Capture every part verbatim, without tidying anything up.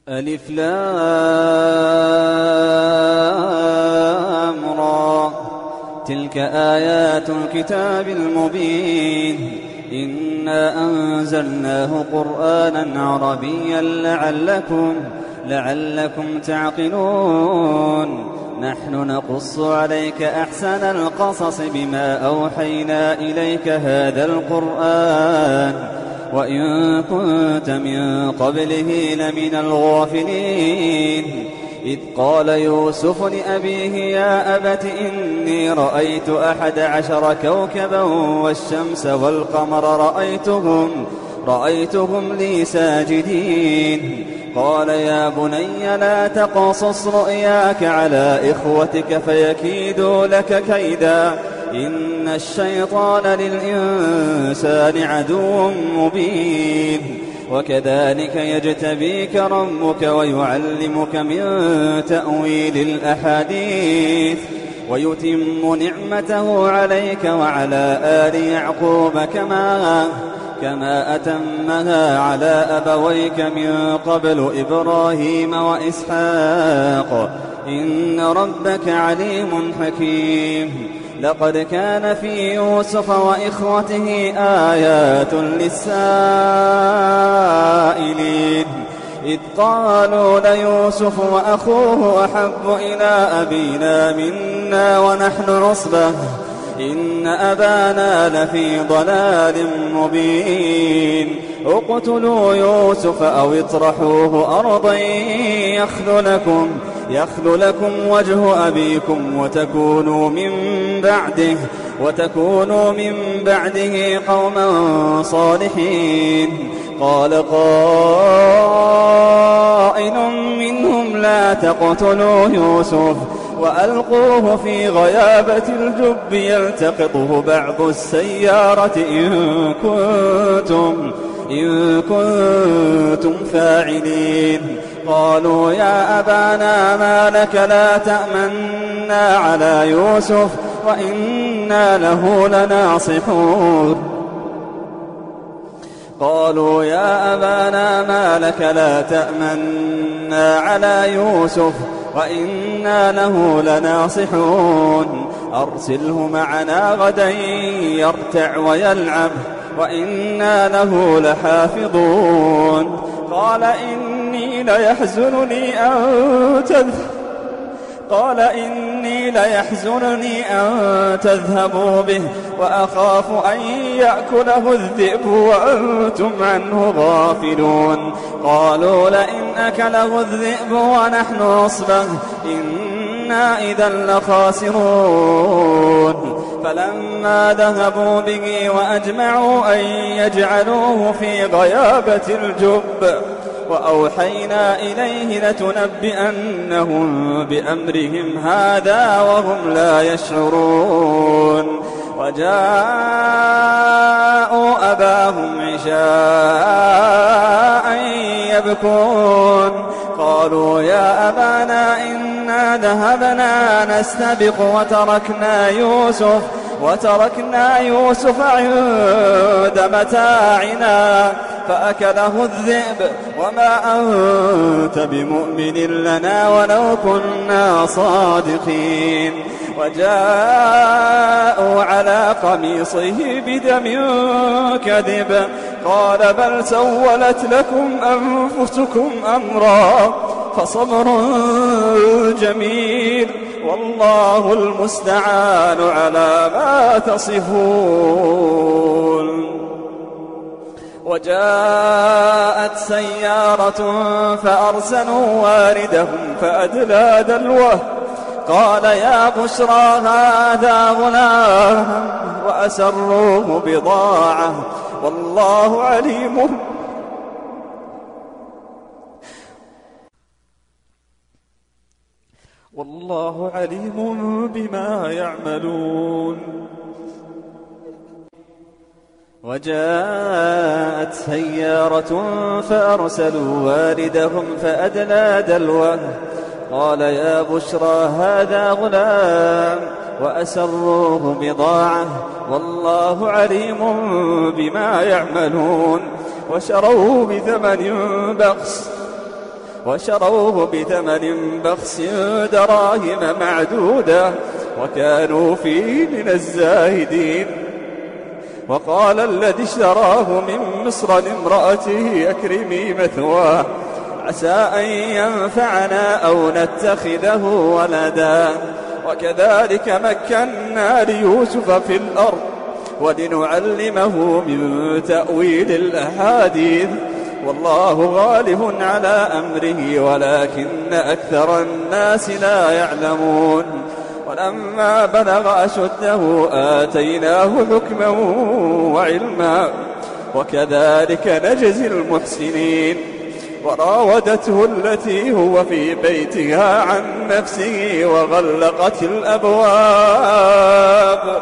ألف لام را تلك آيات الكتاب المبين إنا أنزلناه قرآنا عربيا لعلكم, لعلكم تعقلون نحن نقص عليك أحسن القصص بما أوحينا إليك هذا القرآن وإن كنت من قبله لمن الغافلين إذ قال يوسف لأبيه يا أبت إني رأيت أحد عشر كوكبا والشمس والقمر رأيتهم, رأيتهم لي ساجدين قال يا بني لا تقصص رؤياك على إخوتك فيكيدوا لك كيدا إن الشيطان للإنسان عدو مبين وكذلك يجتبيك ربك ويعلمك من تأويل الأحاديث ويتم نعمته عليك وعلى آل يعقوب كما, كما أتمها على أبويك من قبل إبراهيم وإسحاق إن ربك عليم حكيم لقد كان في يوسف وإخوته آيات للسائلين إذ قالوا ليوسف وأخوه أحب إلى أبينا منا ونحن عصبة إن أبانا لفي ضلال مبين اقتلوا يوسف أو اطرحوه أرضا يخل لكم, يخل لكم وجه أبيكم وتكونوا من بعده, وتكونوا من بعده قوما صالحين قال قائل منهم لا تقتلوا يوسف وألقوه في غيابة الجب يلتقطه بعض السيارة إن كنتم, إن كنتم فاعلين قالوا يا أبانا ما لك لا تأمنا على يوسف وإنا له لناصحون قالوا يا أبانا ما لك لا تأمنا على يوسف وإنا له لناصحون أرسله معنا غدا يرتع ويلعب وإنا له لحافظون قال إني ليحزنني أن تذهبوا قال إني ليحزنني أن تذهبوا به وأخاف أن يأكله الذئب وأنتم عنه غافلون قالوا لئن أكله الذئب ونحن عصبة إنا إذا لخاسرون فلما ذهبوا به وأجمعوا أن يجعلوه في غيابة الجب وأوحينا إليه لتنبئنهم بأمرهم هذا وهم لا يشعرون وجاءوا أباهم عشاء يبكون قالوا يا أبانا إنا ذهبنا نستبق وتركنا يوسف وتركنا يوسف عند متاعنا فأكله الذئب وما أنت بمؤمن لنا ولو كنا صادقين وجاءوا على قميصه بدم كذب قال بل سولت لكم أنفسكم أمرا فصبر جميل والله المستعان على ما تصفون وجاءت سيارة فأرسلوا واردهم فأدلى دلوه قال يا بشرى هذا غلام وأسروه بضاعة والله عليم والله عليم بما يعملون وجاءت سيارة فأرسلوا واردهم فأدلى دلوه قال يا بشرى هذا غلام وأسروه بضاعة والله عليم بما يعملون وشروه بثمن بخس وشروه بثمن بخس دراهم معدودة وكانوا فيه من الزاهدين. وقال الذي اشتراه من مصر لامرأته أكرمي مثواه عسى أن ينفعنا أو نتخذه ولدا وكذلك مكنا ليوسف في الأرض ولنعلمه من تأويل الأحاديث والله غالب على أمره ولكن أكثر الناس لا يعلمون. ولما بلغ أشده آتيناه حكما وعلما وكذلك نجزي المحسنين. وراودته التي هو في بيتها عن نفسه وغلقت الأبواب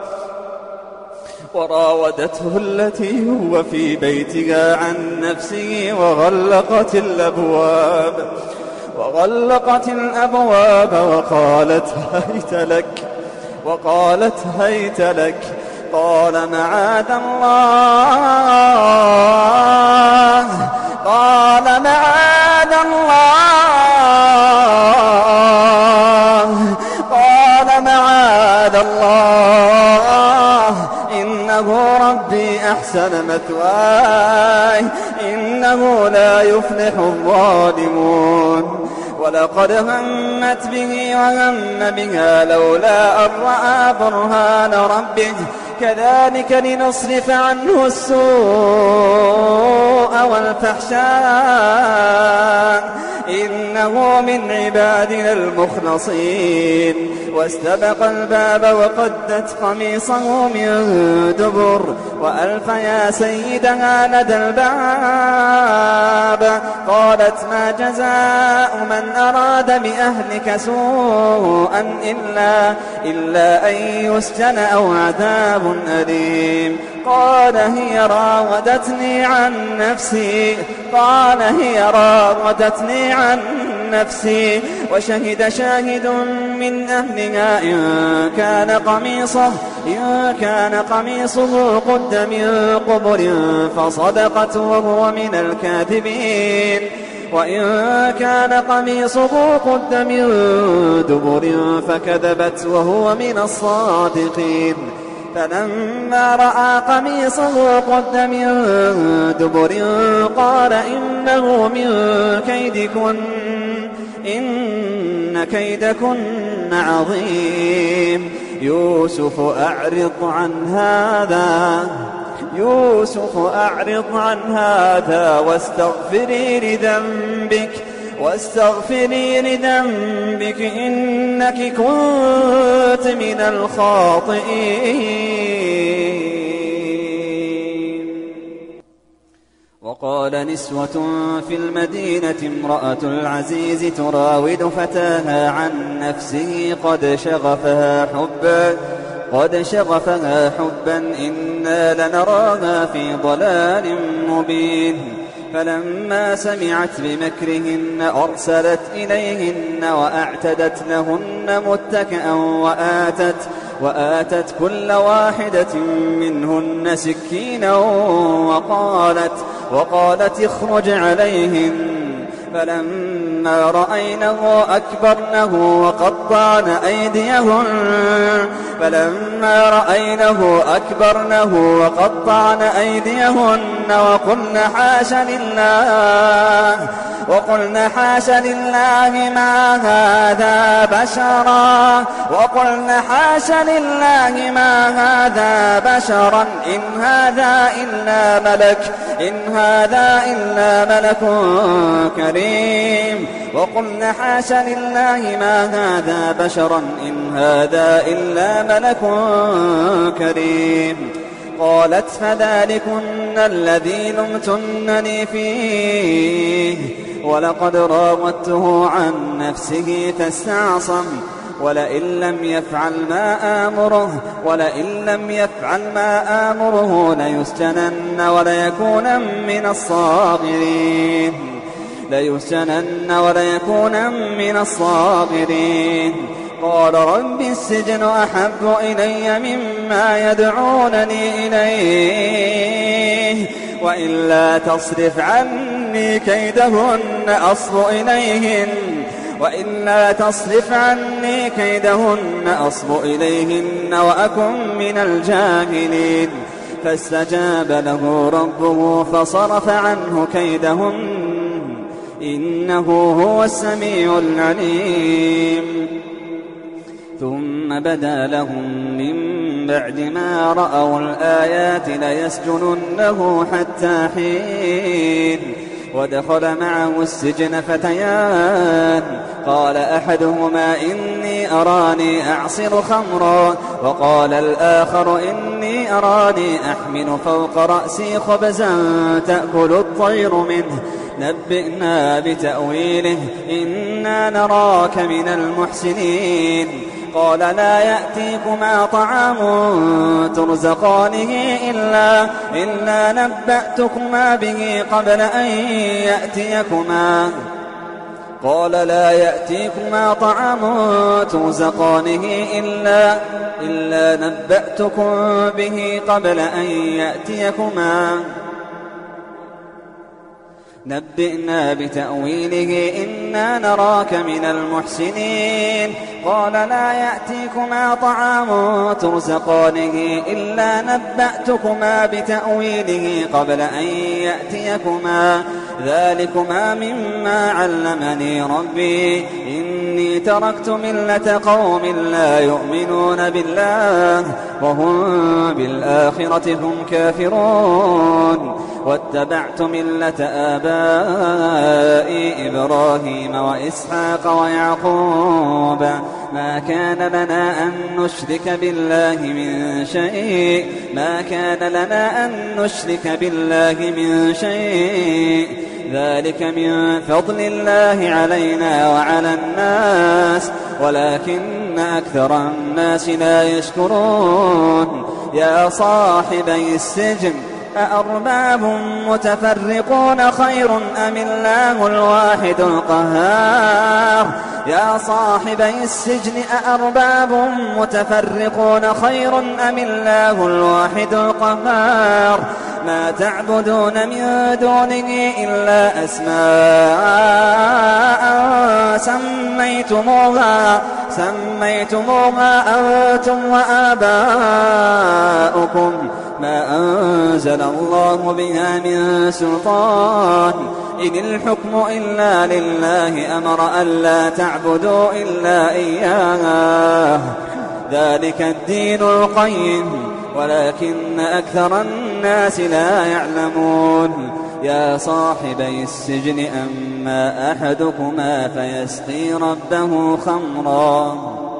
وراودته التي هو في بيتها عن نفسه وغلقت الأبواب وغلقت الأبواب وقالت هيت لك وقالت هيت لك قال معاذ الله قال معاذ الله قال معاذ الله إنه ربي أحسن مثواي إنه لا يفلح الظالمون. ولقد همت به وهم بها لولا أن رأى برهان ربه كذلك لنصرف عنه السوء والفحشاء إنه من عبادنا المخلصين. واستبق الباب وقدت قميصه من دبر وألف يا سيدها لدى الباب قالت ما جزاء من أراد بأهلك سوءا إلا, إلا أن يسجن أو عذاب أليم. قال هي راودتني عن نفسي قال هي راودتني عن نفسي وشهد شاهد من أهلها إن كان قميصه إن كان قميصه قد من قبل فصدقت وهو من الكاذبين وإن كان قميصه قد من دبر فكذبت وهو من الصادقين. فلما رأى قميصه قد من دبر قال إنه من كيدكن إن كيدكن عظيم. يوسف أعرض عن هذا يوسف أعرض عن هذا واستغفري لذنبك واستغفري لذنبك إنك كنت من الخاطئين. وقال نسوة في المدينة امرأة العزيز تراود فتاها عن نفسه قد شغفها حبا قد شغفها حبا إنا لنراها في ضلال مبين. فلما سمعت بمكرهن أرسلت إليهن وأعتدت لهن متكئا وآتت, وآتت كل واحدة منهن سكينا وقالت, وقالت اخرج عليهن. فلما رأينه أكبرنه وقطعن أيديهن فلما رأينه أكبرنه وقطعن أيديهن وقلن حاش لله وقلن حاش لله ما هذا بشرا وقلن حاش لله ما هذا بشرا إن هذا إلا ملك إن هذا إلا ملك كريم. وقلن حاش لله ما هذا بشرا إن هذا إلا ملك كريم. قالت فذلكن الذي لمتنني فيه ولقد راودته عن نفسه فاستعصم ولئن لم يفعل ما آمره ولئن لم يفعل ما آمره ليسجنن وليكون من الصاغرين ليسجنن وليكون من الصاغرين. قال رب السجن أحب إلي مما يدعونني إليه وإلا تصرف عني أني كيدهن أصب إليهن وإلا تصرف عني كيدهن أصب إليهن وأكن من الجاهلين فاستجاب له ربه فصرف عنه كيدهن إنه هو السميع العليم ثم بدا لهم من بعد ما رأوا الآيات ليسجننه حتى حين ودخل معه السجن فتيان قال أحدهما إني أراني أعصر خمرا وقال الآخر إني أراني أحمل فوق رأسي خبزا تأكل الطير منه نبئنا بتأويله إنا نراك من المحسنين قال لا يأتيكما طعام ترزقانه إلا, إلا نبأتكما به قبل أن يأتيكما قال لا يأتيكما طعام ترزقانه إلا, إلا نبأتكم به قبل أن يأتيكما نبئنا بتأويله إنا نراك من المحسنين قال لا يأتيكما طعام ترزقانه إلا نبأتكما بتأويله قبل أن يأتيكما ذلكما مما علمني ربي إني تركت ملة قوم لا يؤمنون بالله وهم بالآخرة هم كافرون واتبعت ملة آبائي إبراهيم وإسحاق ويعقوب ما كان لنا أن نشرك بالله من شيء ما كان لنا أن نشرك بالله من شيء ذلك من فضل الله علينا وعلى الناس ولكن أكثر الناس لا يشكرون يا صاحبي السجن أأرباب متفرقون خير أم الله الواحد القهار يا صاحبي السجن أأرباب متفرقون خير أم الله الواحد القهار ما تعبدون من دونه إلا أسماء سميتموها سميتموها أنتم وآباؤكم ما أنزل الله بها من سلطان إن الحكم إلا لله أمر ألا تعبدوا إلا إياه ذلك الدين القيم ولكن أكثر الناس لا يعلمون يا صاحبي السجن أما أحدكما فيسقي ربه خمرا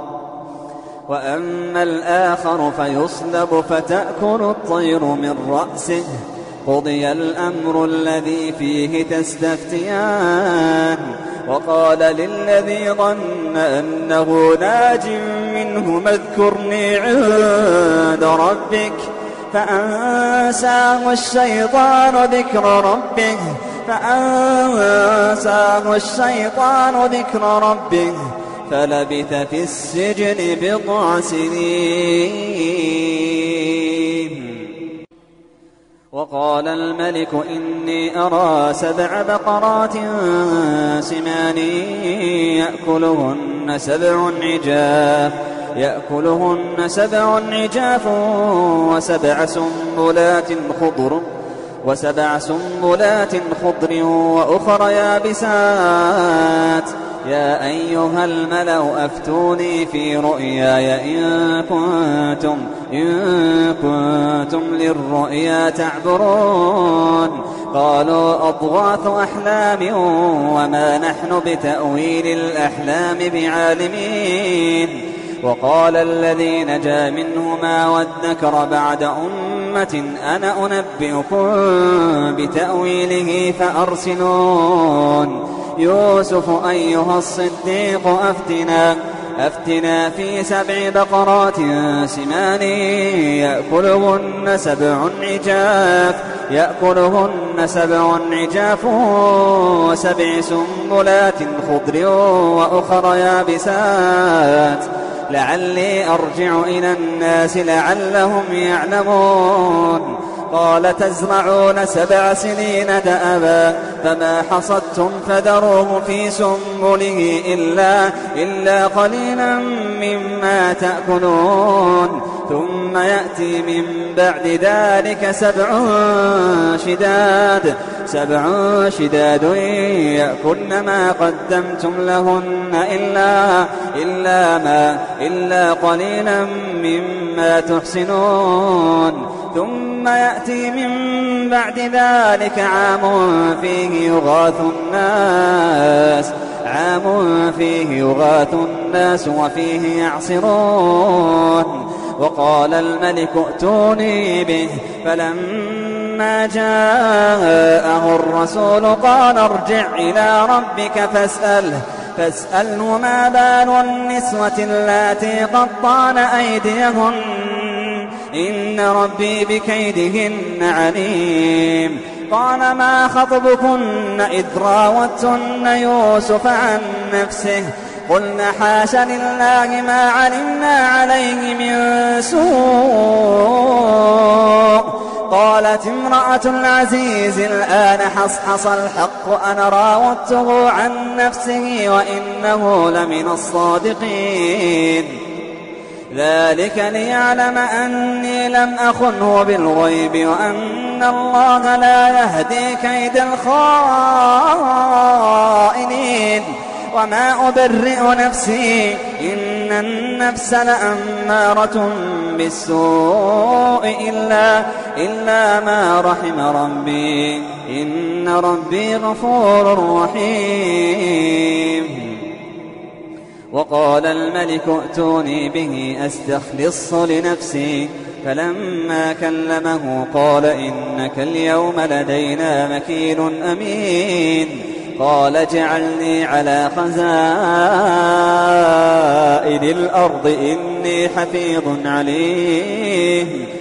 وأما الآخر فيصلب فتأكل الطير من رأسه قضي الأمر الذي فيه تستفتيان وقال للذي ظن أنه ناج منه اذكرني عند ربك فأنساه الشيطان ذكر ربه فأنساه الشيطان ذكر ربه فلبث في السجن بضع سنين وقال الملك إني أرى سبع بقرات سمان يأكلهن سبع عجاف يأكلهن سبع عجاف وسبع سنبلات خضر وسبع سنبلات خضر وأخر يابسات يا أيها الملأ أفتوني في رؤياي إن كنتم, إن كنتم للرؤيا تعبرون قالوا أضغاث أحلام وما نحن بتأويل الأحلام بعالمين وقال الذي نجا منهما وادكر بعد أمة أنا أنبئكم بتأويله فأرسلون يوسف أيها الصديق أفتنا أفتنا في سبع بقرات سمان يأكلهن سبع عجاف يأكلهن سبع عجاف وسبع سنبلات خضر وأخر يابسات لعلي أرجع إلى الناس لعلهم يعلمون قال تزرعون سبع سنين دأبا فما حصدتم فذروه في سنبله إلا, إلا قليلا مما تأكلون ثم يأتي من بعد ذلك سبع شداد سبع شداد يأكلن ما قدمتم لهن إلا, إلا, ما إلا قليلا مما تحسنون ثم يأتي من بعد ذلك عام فيه يغاث الناس عام فيه يغاث الناس وفيه يعصرون وقال الملك ائتوني به فلما جاءه الرسول قال ارجع إلى ربك فاسأله فاسأله ما بال النسوة اللاتي قطعن أيديهن إن ربي بكيدهن عليم قال ما خطبكن إذ راوتن يوسف عن نفسه قلنا حاش لله ما علمنا عليه من سوء قالت امرأة العزيز الآن حصحص الحق أنا راودته عن نفسه وإنه لمن الصادقين ذلك ليعلم أني لم أخنه بالغيب وأن الله لا يهدي كيد الخائنين وما أبرئ نفسي إن النفس لأمارة بالسوء إلا, إلا ما رحم ربي إن ربي غفور رحيم وقال الملك ائتوني به أستخلص لنفسي فلما كلمه قال إنك اليوم لدينا مكين أمين قال اجعلني على خزائن الأرض إني حفيظ عليم